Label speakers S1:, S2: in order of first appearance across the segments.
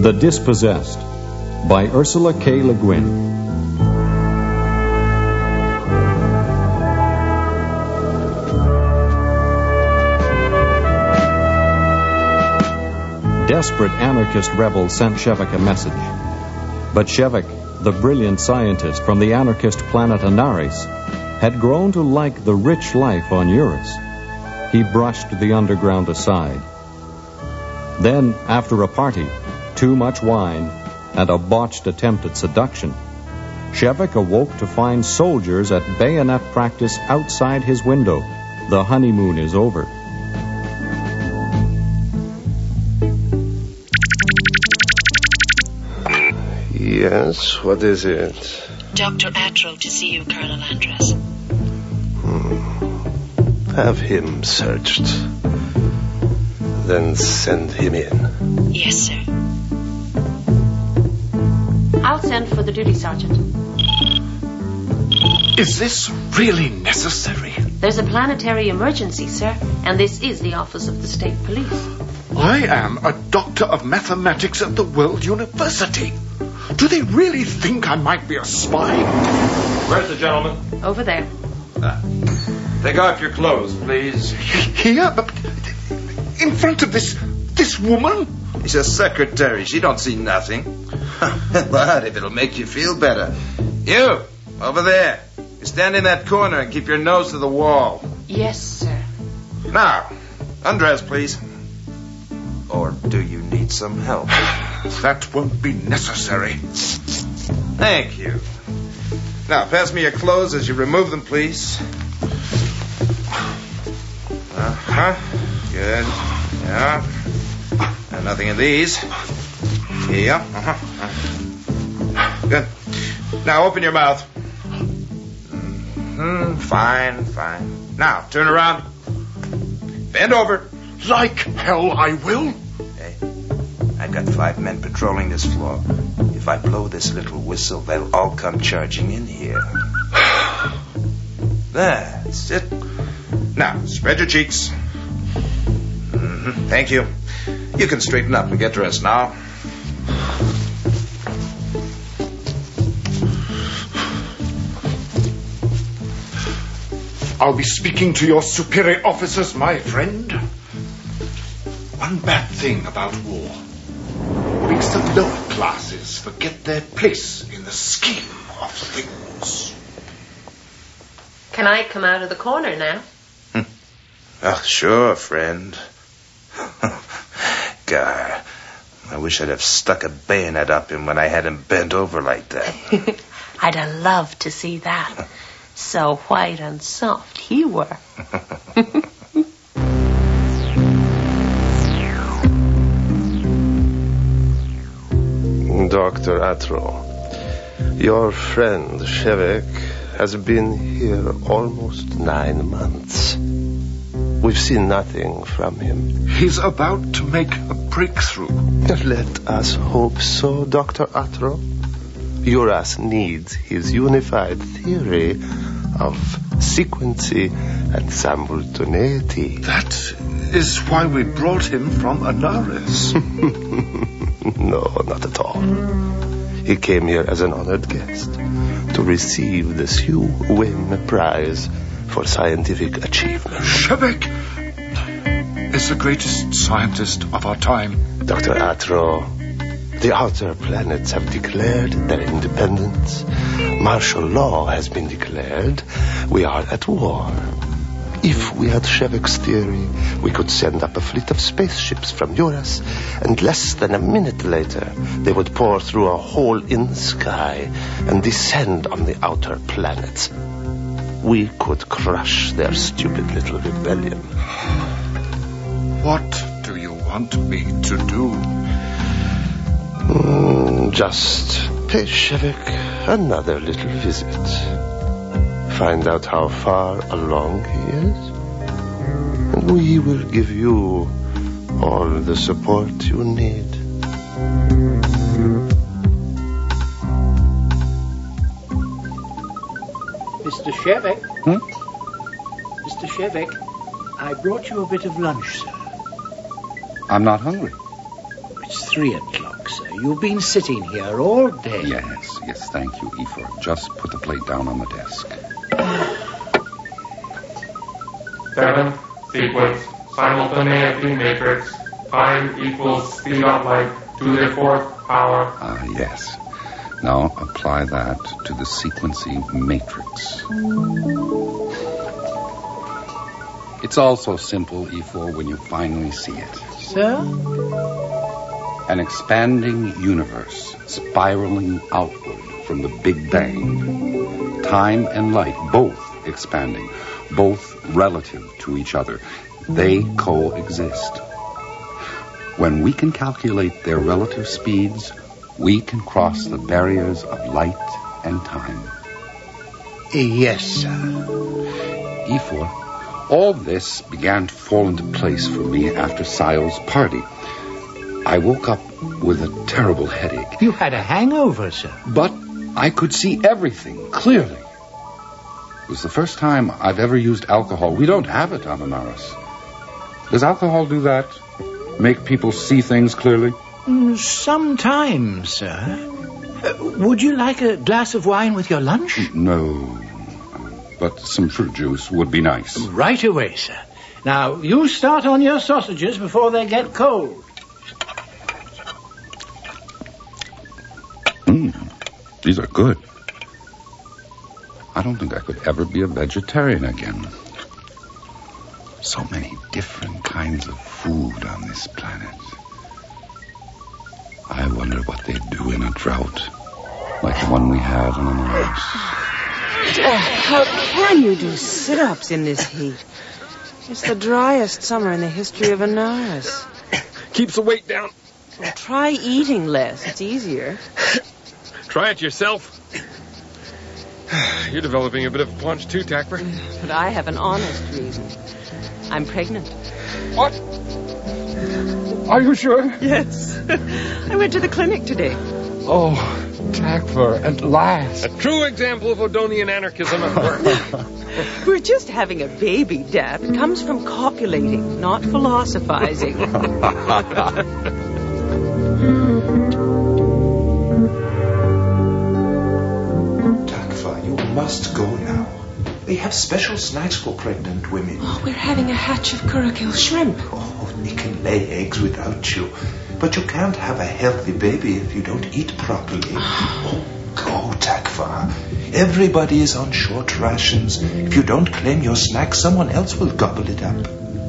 S1: The Dispossessed by Ursula K. Le Guin. Desperate anarchist rebels sent Shevek a message. But Shevek, the brilliant scientist from the anarchist planet Anaris, had grown to like the rich life on Eurus. He brushed the underground aside. Then, after a party, too much wine, and a botched attempt at seduction, Shevek awoke to find soldiers at bayonet practice outside his window. The honeymoon is over.
S2: Yes, what is it?
S3: Dr. Atro to see you, Colonel Andres.
S2: Have him searched. Then send him in.
S3: Yes, sir.
S4: I'll send for the duty sergeant.
S5: Is this really necessary?
S4: There's a planetary emergency, sir, and this is the office of the state police.
S5: I am a doctor of mathematics at the World University. Do they really think I might be a spy?
S6: Where's the gentleman?
S4: Over there.
S6: Take off your clothes, please.
S5: Here? But in front of this woman?
S7: She's a secretary. She don't see nothing. But if it'll make you feel better. You, over there. You stand in that corner and keep your nose to the wall.
S4: Yes, sir.
S7: Now, undress, please. Or do you need some help?
S5: That won't be necessary.
S7: Thank you. Now, pass me your clothes as you remove them, please. Good. Yeah. And nothing in these. Yeah. Good. Now, open your mouth. Fine. Now, turn around. Bend over.
S5: Like hell I will.
S7: Hey, I've got 5 men patrolling this floor. If I blow this little whistle, they'll all come charging in here. That's it. Now, spread your cheeks. Thank you. You can straighten up and get dressed now.
S5: I'll be speaking to your superior officers, my friend. One bad thing about war makes the lower classes forget their place in the scheme of things.
S4: Can I come out of the corner now?
S7: Oh, sure, friend. God, I wish I'd have stuck a bayonet up him when I had him bent over like that.
S4: I'd have loved to see that. So white and soft he were.
S2: Dr. Atro, your friend Shevek has been here almost 9 months. We've seen nothing from him.
S5: He's about to make a breakthrough.
S2: Let us hope so, Dr. Atro. Eurus needs his unified theory of sequency and simultaneity.
S5: That is why we brought him from Anaris.
S2: No, not at all. He came here as an honored guest to receive the Hugh Wynne Prize for scientific achievement.
S5: Shevek is the greatest scientist of our time.
S2: Dr. Atro, the outer planets have declared their independence. Martial law has been declared. We are at war. If we had Shevek's theory, we could send up a fleet of spaceships from Eurus, and less than a minute later, they would pour through a hole in the sky and descend on the outer planets. We could crush their stupid little rebellion.
S5: What do you want me to do?
S2: Just pay Shevek another little visit. Find out how far along he is, and we will give you all the support you need.
S8: Mr. Shevek? Mr. Shevek, I brought you a bit of lunch, sir.
S9: I'm not hungry.
S8: It's 3 o'clock, sir. You've been sitting here all day.
S9: Yes, thank you, Ephor. Just put the plate down on the desk.
S10: 7, sequence, simultaneity matrix, time equals speed of light to the 4th power.
S9: Yes. Now apply that to the sequency matrix. It's all so simple, Ephor, when you finally see it.
S8: Sir?
S9: An expanding universe spiraling outward from the Big Bang. Time and light both expanding, both relative to each other. They coexist. When we can calculate their relative speeds, we can cross the barriers of light and time.
S8: Yes, sir.
S9: Ephor, all this began to fall into place for me after Sile's party. I woke up with a terrible headache.
S8: You had a hangover, sir.
S9: But I could see everything clearly. It was the first time I've ever used alcohol. We don't have it on Anaris. Does alcohol do that? Make people see things clearly?
S8: Sometimes, sir. Would you like a glass of wine with your lunch?
S9: No. But some fruit juice would be nice.
S8: Right away, sir. Now, you start on your sausages before they get cold.
S9: These are good. I don't think I could ever be a vegetarian again. So many different kinds of food on this planet. I wonder what they'd do in a drought like the one we had on Anaris.
S11: How can you do sit-ups in this heat? It's the driest summer in the history of Anaris.
S12: Keeps the weight down.
S11: Well, try eating less. It's easier.
S12: Try it yourself. You're developing a bit of a paunch too, Takver.
S11: But I have an honest reason. I'm pregnant.
S12: What? Are you sure?
S11: Yes. I went to the clinic today.
S12: Oh, Takver, at last. A true example of Odonian anarchism at work.
S11: We're just having a baby, Dad. It comes from copulating, not philosophizing.
S5: Must go now. They have special snacks for pregnant women.
S11: Oh, we're having a hatch of curricule shrimp.
S5: Oh, they can lay eggs without you. But you can't have a healthy baby if you don't eat properly. Oh, go, Takva. Everybody is on short rations. If you don't claim your snack, someone else will gobble it up.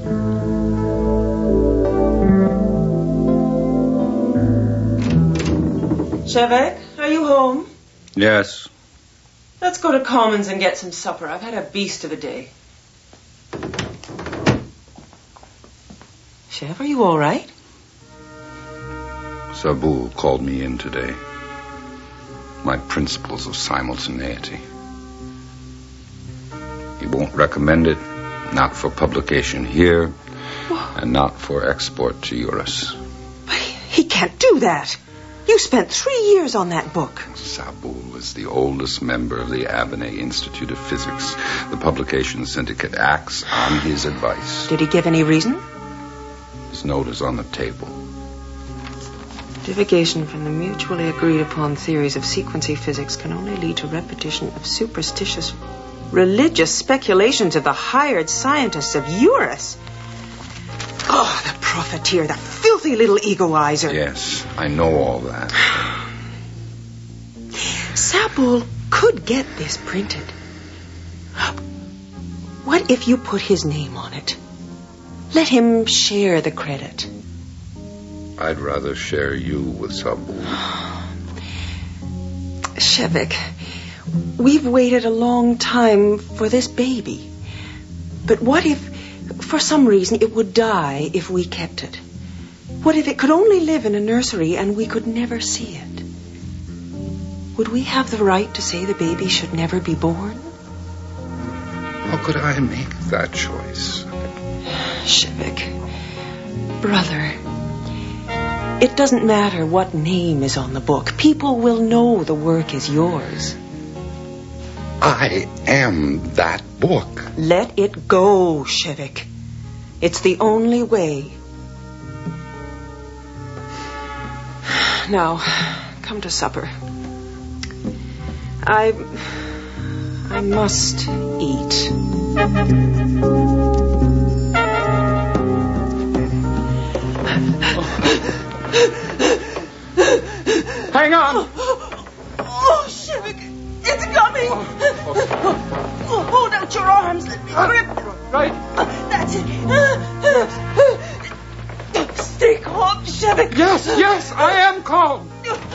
S11: Shevek, are you home?
S9: Yes.
S11: Let's go to Commons and get some supper. I've had a beast of a day. Chev, are you all right?
S9: Sabul called me in today. My principles of simultaneity. He won't recommend it, not for publication here, and not for export to Eurus.
S11: But he can't do that. You spent 3 years on that book.
S9: Sabul is the oldest member of the Abney Institute of Physics. The publication syndicate acts on his advice.
S11: Did he give any reason?
S9: His note is on the table.
S11: Divagation from the mutually agreed upon theories of sequency physics can only lead to repetition of superstitious religious speculations of the hired scientists of Eurus. Oh, the profiteer, the filthy little egoizer.
S9: Yes, I know all that.
S11: Sabul could get this printed. What if you put his name on it? Let him share the credit.
S9: I'd rather share you with Sabul.
S11: Shevik, we've waited a long time for this baby. But what if, for some reason, it would die if we kept it? What if it could only live in a nursery and we could never see it? Would we have the right to say the baby should never be born?
S9: How could I make that choice?
S11: Shevik, brother, it doesn't matter what name is on the book. People will know the work is yours.
S9: I am that book.
S11: Let it go, Shevik. It's the only way. Now, come to supper. I must eat.
S12: Hang on!
S11: Oh, Shevik, it's coming! Hold out your arms, let me grip.
S12: Right.
S11: That's it. Stay calm, Shevik.
S12: Yes, I am calm.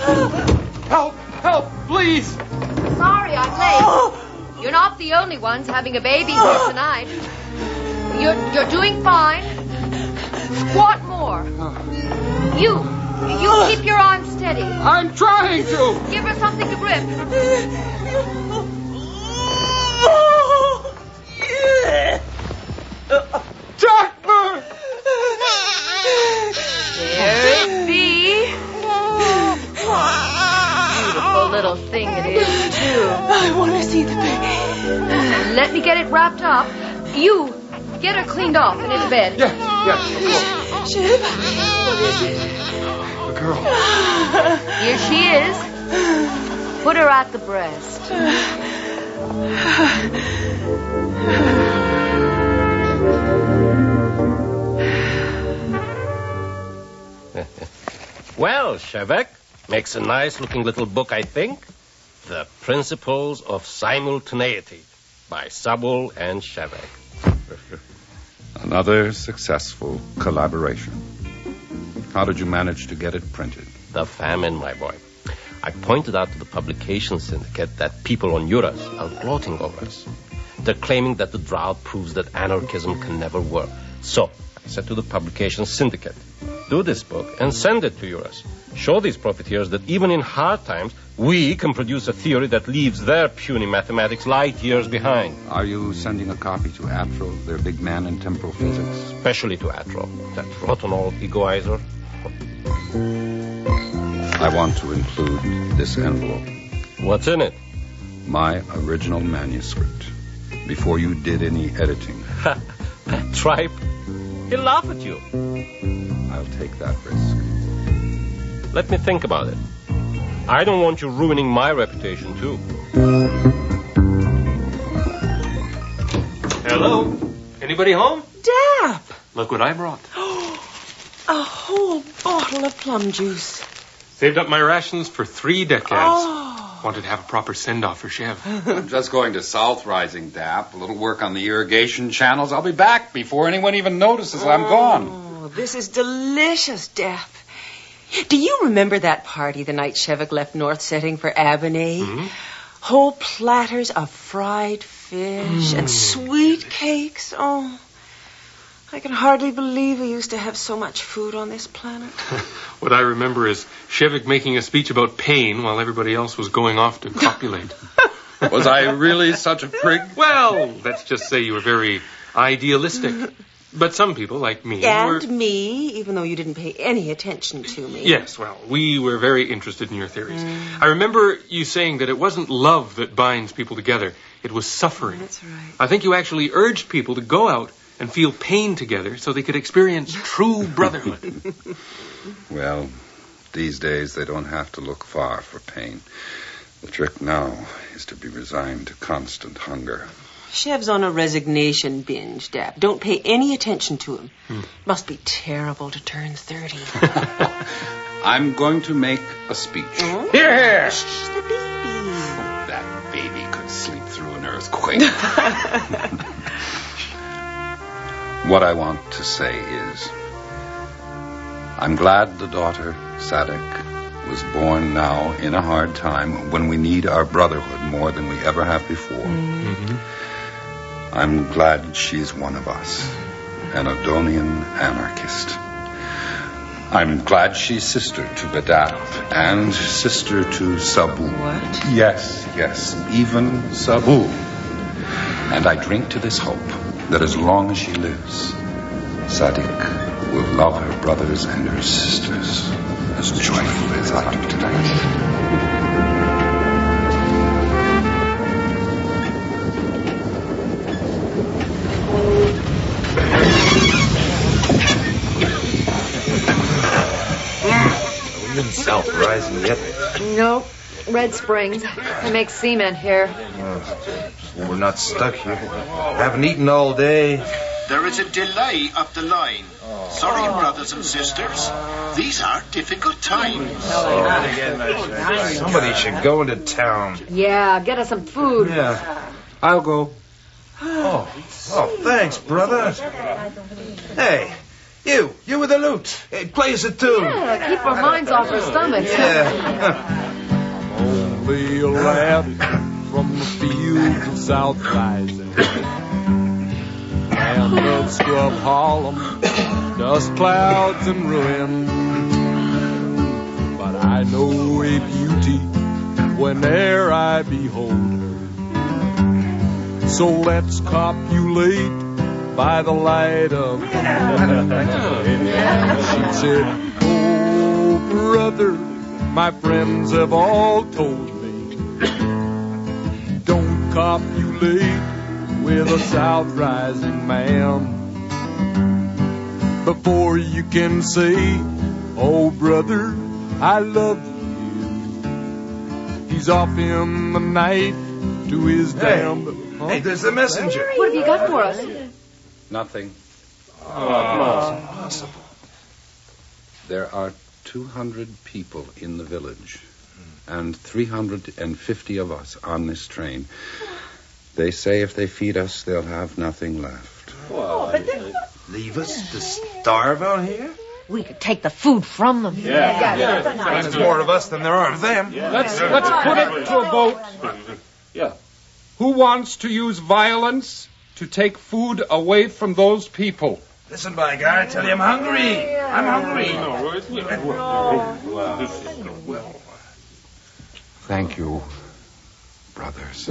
S12: Help, please.
S13: Sorry, I'm late. You're not the only ones having a baby here tonight. You're doing fine. Squat more. You keep your arms steady.
S12: I'm trying to.
S13: Give her something to grip.
S12: Jackman!
S13: There it be. Beautiful little thing it is, too.
S11: I want to see the baby.
S13: Let me get it wrapped up. You get her cleaned off and into bed.
S12: Yes,
S11: Shiv, what is it?
S12: the girl.
S13: Here she is. Put her at the breast.
S14: Well, Shevek, makes a nice-looking little book, I think. The Principles of Simultaneity by Sabul and Shevek.
S9: Another successful collaboration. How did you manage to get it printed?
S14: The famine, my boy. I pointed out to the publication syndicate that people on Eurus are gloating over us. They're claiming that the drought proves that anarchism can never work. So, I said to the publication syndicate, do this book and send it to Eurus. Show these profiteers that even in hard times, we can produce a theory that leaves their puny mathematics light years behind.
S9: Are you sending a copy to Atro, their big man in temporal physics?
S14: Especially to Atro, that rotten old egoizer.
S9: I want to include this envelope.
S14: What's in it?
S9: My original manuscript. Before you did any editing.
S14: That tripe. He'll laugh at you.
S9: I'll take that risk.
S14: Let me think about it. I don't want you ruining my reputation, too.
S12: Hello? Anybody home?
S11: Dap!
S12: Look what I brought.
S11: A whole bottle of plum juice.
S12: Saved up my rations for 3 decades.
S11: Oh.
S12: Wanted to have a proper send-off for Chev.
S9: I'm just going to South Rising, Dap. A little work on the irrigation channels. I'll be back before anyone even notices I'm gone.
S11: Oh, this is delicious, Dap. Do you remember that party the night Shevik left North Setting for Abernay?
S12: Mm-hmm.
S11: Whole platters of fried fish and sweet cakes. Oh, I can hardly believe we used to have so much food on this planet.
S12: What I remember is Shevik making a speech about pain while everybody else was going off to copulate.
S9: Was I really such a prig?
S12: Well, let's just say you were very idealistic. But some people, like me,
S11: And me, even though you didn't pay any attention to me.
S12: Yes, well, we were very interested in your theories. I remember you saying that it wasn't love that binds people together. It was suffering.
S11: That's right.
S12: I think you actually urged people to go out and feel pain together so they could experience true brotherhood.
S9: Well, these days they don't have to look far for pain. The trick now is to be resigned to constant hunger.
S11: Chev's on a resignation binge, Dap. Don't pay any attention to him. Must be terrible to turn 30.
S9: I'm going to make a speech.
S11: Oh?
S12: Here!
S11: Shh, the baby.
S9: That baby could sleep through an earthquake. What I want to say is, I'm glad the daughter, Sadek, was born now in a hard time when we need our brotherhood more than we ever have before. Mm-hmm. I'm glad she's one of us, an Adonian anarchist. I'm glad she's sister to Badab and sister to Sabu.
S11: What?
S9: Yes, even Sabu. And I drink to this hope that as long as she lives, Sadik will love her brothers and her sisters as joyfully as I do tonight.
S7: South Rising yet?
S13: Nope. Red Springs. They make cement here.
S7: We're not stuck here. Haven't eaten all day.
S15: There is a delay up the line. Sorry, brothers and sisters. These are difficult times.
S7: Somebody should go into town.
S13: Yeah, get us some food.
S7: Yeah, I'll go. Oh, thanks, brother. Hey, you with the lute. Hey, play us a tune.
S13: Yeah, keep our minds off our stomachs.
S7: Yeah.
S16: Only a lad from the fields of South Rising, land of scrub Harlem, dust clouds and ruin. But I know a beauty whene'er I behold her. So let's copulate by the light of the moon. She said, oh, brother, my friends have all told me, don't copulate with a South Rising man before you can say, oh, brother, I love you. He's off in the night to his damned...
S7: Hey, there's the messenger.
S13: What have you got for us?
S9: Nothing.
S7: Impossible.
S9: There are 200 people in the village and 350 of us on this train. They say if they feed us, they'll have nothing left.
S7: Leave us to starve out here?
S13: We could take the food from them.
S7: Yeah. There's more of us than there are of them.
S8: Let's put it to a vote.
S16: Yeah.
S8: Who wants to use violence to take food away from those people?
S7: Listen, by God, I tell you, I'm hungry. I'm hungry.
S9: Thank you, brothers.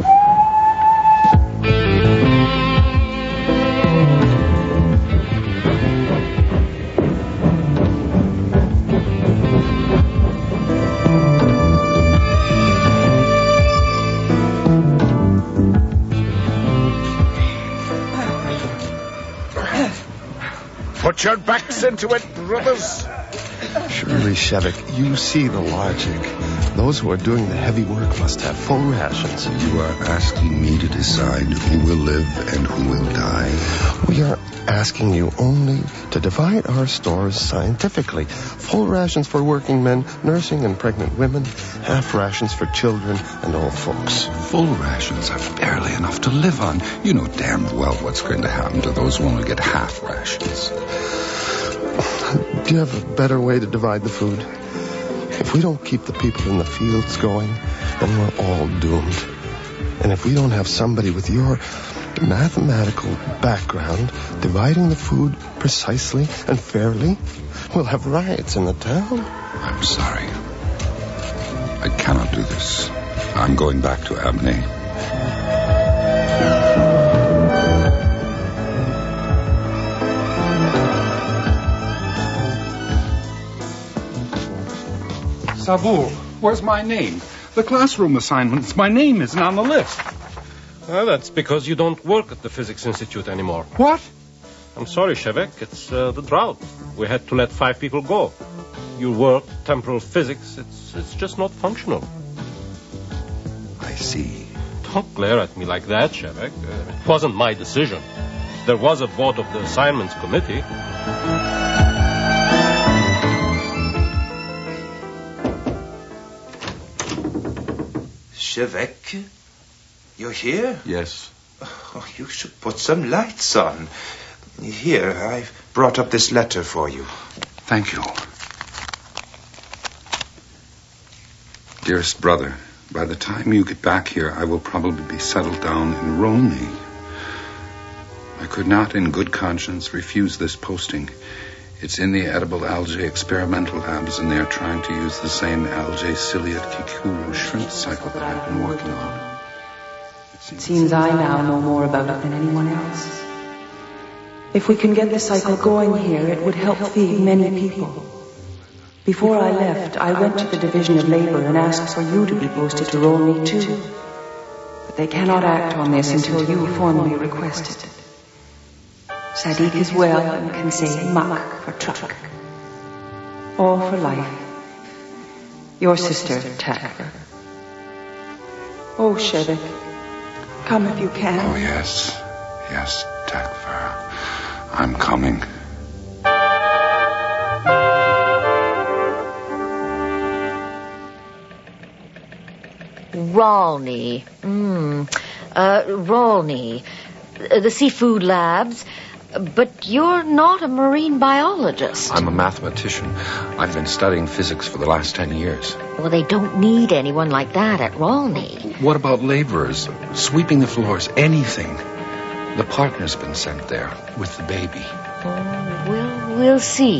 S5: Put your backs into it, brothers.
S2: Surely, Shevik, you see the logic. Those who are doing the heavy work must have full rations.
S17: You are asking me to decide who will live and who will die.
S2: We are asking you only to divide our stores scientifically. Full rations for working men, nursing and pregnant women, half rations for children and old folks.
S17: Full rations are barely enough to live on. You know damn well what's going to happen to those who only get half rations.
S2: Do you have a better way to divide the food? If we don't keep the people in the fields going, then we're all doomed. And if we don't have somebody with your mathematical background dividing the food precisely and fairly, we'll have riots in the town.
S17: I'm sorry. I cannot do this. I'm going back to Abney.
S8: Sabur, where's my name? The classroom assignments. My name isn't on the list.
S14: Well, that's because you don't work at the Physics Institute anymore.
S8: What?
S14: I'm sorry, Shevek. It's the drought. We had to let 5 people go. Your work, temporal physics, it's just not functional.
S17: I see.
S14: Don't glare at me like that, Shevek. It wasn't my decision. There was a vote of the assignments committee.
S7: Shevek, you're here?
S17: Yes.
S7: Oh, you should put some lights on. Here, I've brought up this letter for you.
S17: Thank you. Dearest brother, by the time you get back here, I will probably be settled down in Romney. I could not, in good conscience, refuse this posting. It's in the edible algae experimental labs, and they are trying to use the same algae ciliate kikuru shrimp cycle that I've been working on.
S11: It seems I now know more about it than anyone else. If we can get the cycle going here, it would help feed many people. Before I left, I went to the Division of Labor and asked for you to be posted to Romney too. But they cannot act on this until you formally request it. Sadiq is well and can say Mak for truck. All for life. Your sister, Takvar. Oh, Shevik, come if you can.
S17: Oh, yes. Yes, Takvar. I'm coming.
S13: Rolny. Rolny. The seafood labs. But you're not a marine biologist.
S9: I'm a mathematician. I've been studying physics for the last 10 years.
S13: Well, they don't need anyone like that at Rolny.
S9: What about laborers? Sweeping the floors? Anything. The partner's been sent there with the baby.
S13: Oh, we'll see.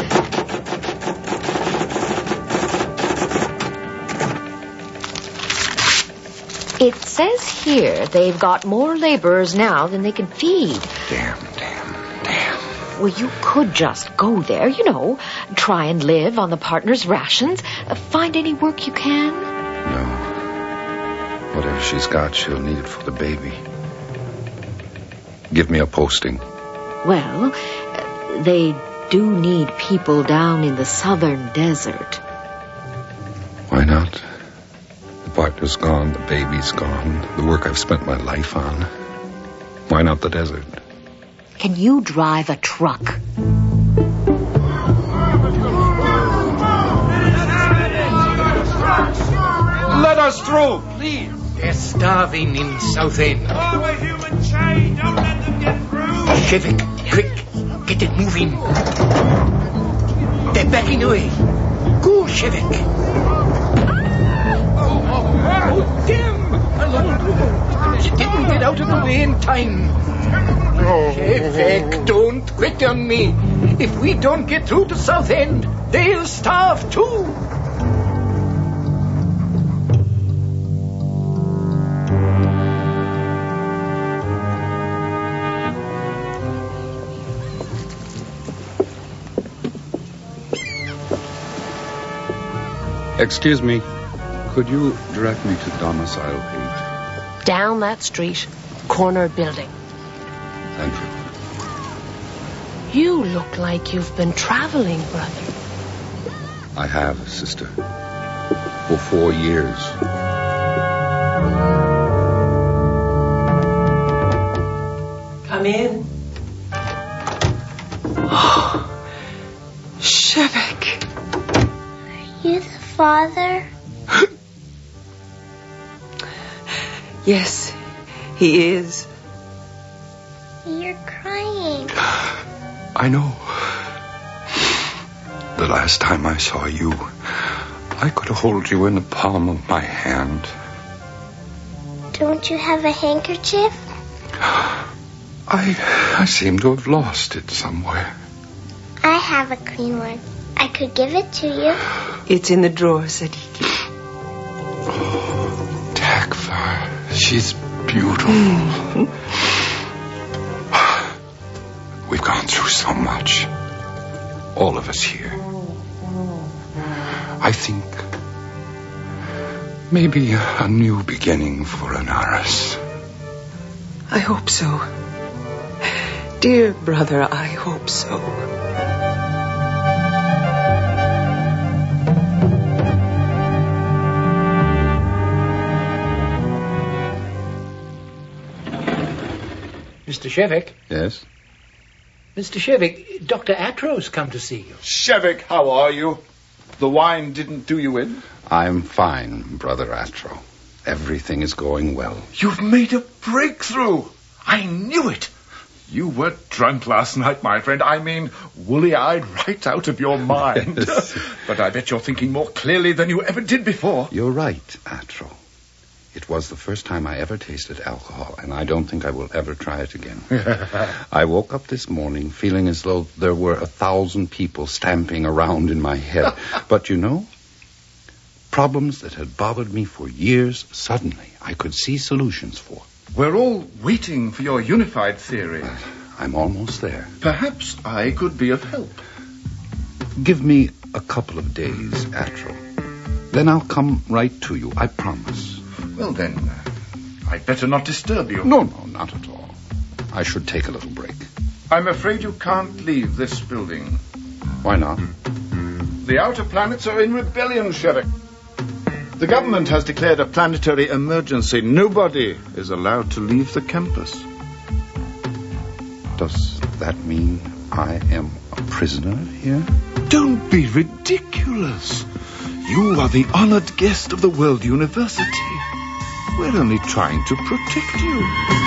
S13: It says here they've got more laborers now than they can feed.
S17: Damn.
S13: Well, you could just go there, try and live on the partner's rations. Find any work you can.
S17: No. Whatever she's got, she'll need it for the baby. Give me a posting.
S13: Well, they do need people down in the southern desert.
S17: Why not? The partner's gone, the baby's gone, the work I've spent my life on. Why not the desert?
S13: Can you drive a truck?
S8: Let us through, please. They're starving in Southend.
S18: Oh, a human chain. Don't let them get through.
S8: Shevik, quick. Get it moving. They're backing away. Go, Shevik. Oh, damn. Alone. You didn't get out of the way in time. Shevik, don't quit on me. If we don't get through to Southend, they'll starve too.
S17: Excuse me. Could you direct me to domicile 8?
S4: Down that street, corner building.
S17: Thank you.
S4: You look like you've been traveling, brother.
S17: I have, sister. For 4 years.
S11: Come in. Oh, Shevik.
S19: Are you the father?
S11: Yes, he is.
S19: You're crying.
S17: I know. The last time I saw you, I could hold you in the palm of my hand.
S19: Don't you have a handkerchief?
S17: I seem to have lost it somewhere.
S19: I have a clean one. I could give it to you.
S11: It's in the drawer, Sadiki.
S17: Oh, Takvar. She's beautiful. We've gone through so much. All of us here. I think maybe a new beginning for Anaris.
S11: I hope so. Dear brother, I hope so.
S8: Mr. Shevik?
S17: Yes?
S8: Mr. Shevik, Dr. Atro's come to see you.
S5: Shevik, how are you? The wine didn't do you in?
S17: I'm fine, Brother Atro. Everything is going well.
S5: You've made a breakthrough. I knew it. You were drunk last night, my friend. I mean, woolly-eyed right out of your mind. Yes. But I bet you're thinking more clearly than you ever did before.
S17: You're right, Atro. It was the first time I ever tasted alcohol, and I don't think I will ever try it again. I woke up this morning feeling as though there were 1,000 people stamping around in my head. But problems that had bothered me for years, suddenly I could see solutions for.
S5: We're all waiting for your unified theory.
S17: I'm almost there.
S5: Perhaps I could be of help.
S17: Give me a couple of days, Atro. Then I'll come right to you, I promise.
S5: Well, then, I'd better not disturb you.
S17: No, not at all. I should take a little break.
S5: I'm afraid you can't leave this building.
S17: Why not?
S5: The outer planets are in rebellion, Shevik. The government has declared a planetary emergency. Nobody is allowed to leave the campus.
S17: Does that mean I am a prisoner here?
S5: Don't be ridiculous. You are the honored guest of the World University. We're only trying to protect you.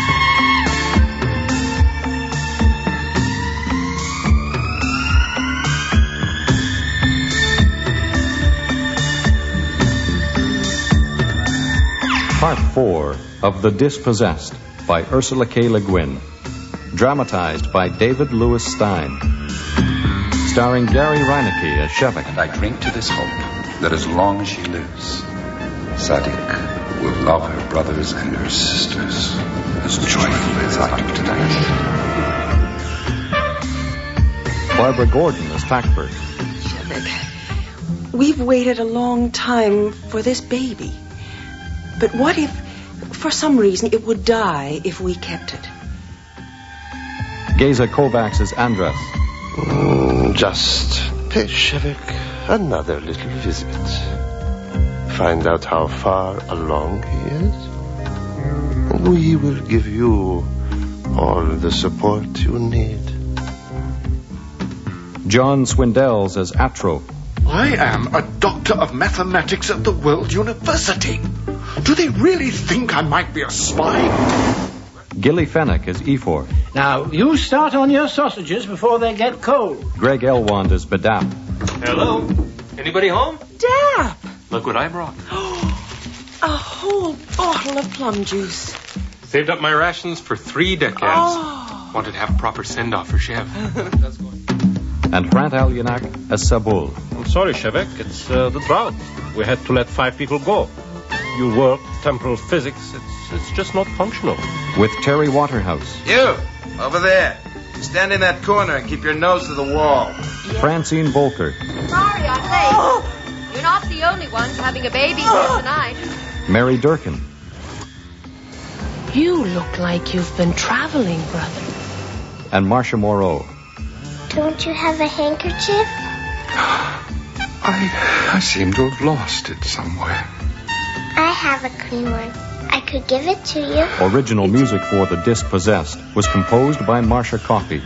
S1: Part 4 of The Dispossessed by Ursula K. Le Guin. Dramatized by David Lewis Stein. Starring Gary Reinecke as Shevek.
S17: And I drink to this hope that as long as she lives, Sadik will love her brothers and her sisters as joyfully as I do tonight.
S1: Barbara Gordon as Packford.
S11: Shevek, we've waited a long time for this baby. But what if, for some reason, it would die if we kept it?
S1: Geza Kovacs as Andras.
S2: Just pay Shevek another little visit. Find out how far along he is. And we will give you all the support you need.
S1: John Swindells as Atro.
S5: I am a doctor of mathematics at the World University. Do they really think I might be a spy?
S1: Gilly Fennick as Efor.
S8: Now, you start on your sausages before they get cold.
S1: Greg Elwand as Badap.
S12: Hello? Anybody home?
S11: Dap!
S12: Look what I brought.
S11: A whole bottle of plum juice.
S12: Saved up my rations for 3 decades.
S11: Oh.
S12: Wanted to have a proper send-off for Shev.
S1: And Hrant Alyanak as Sabul.
S14: I'm sorry, Shevek. It's the drought. We had to let 5 people go. Your work, temporal physics, it's just not functional.
S1: With Terry Waterhouse.
S7: You, over there. Stand in that corner and keep your nose to the wall.
S1: Francine Volker.
S13: Sorry, I'm late. You're not the only ones having a baby here tonight.
S1: Mary Durkin.
S4: You look like you've been traveling, brother.
S1: And Marcia Moreau.
S19: Don't you have a handkerchief?
S17: I seem to have lost it somewhere.
S19: I have a clean one. I could give it to you.
S1: Original music for The Dispossessed was composed by Marcia Coffey.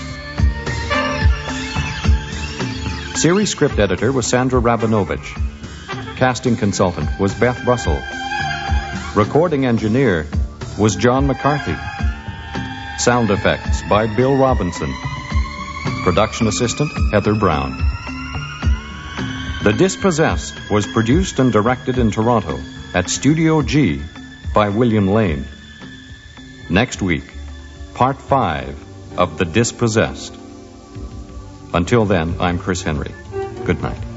S1: Series script editor was Sandra Rabinovich. Casting consultant was Beth Russell. Recording engineer was John McCarthy. Sound effects by Bill Robinson. Production assistant Heather Brown. The Dispossessed was produced and directed in Toronto at Studio G by William Lane. Next week, Part 5 of The Dispossessed. Until then, I'm Chris Henry. Good night.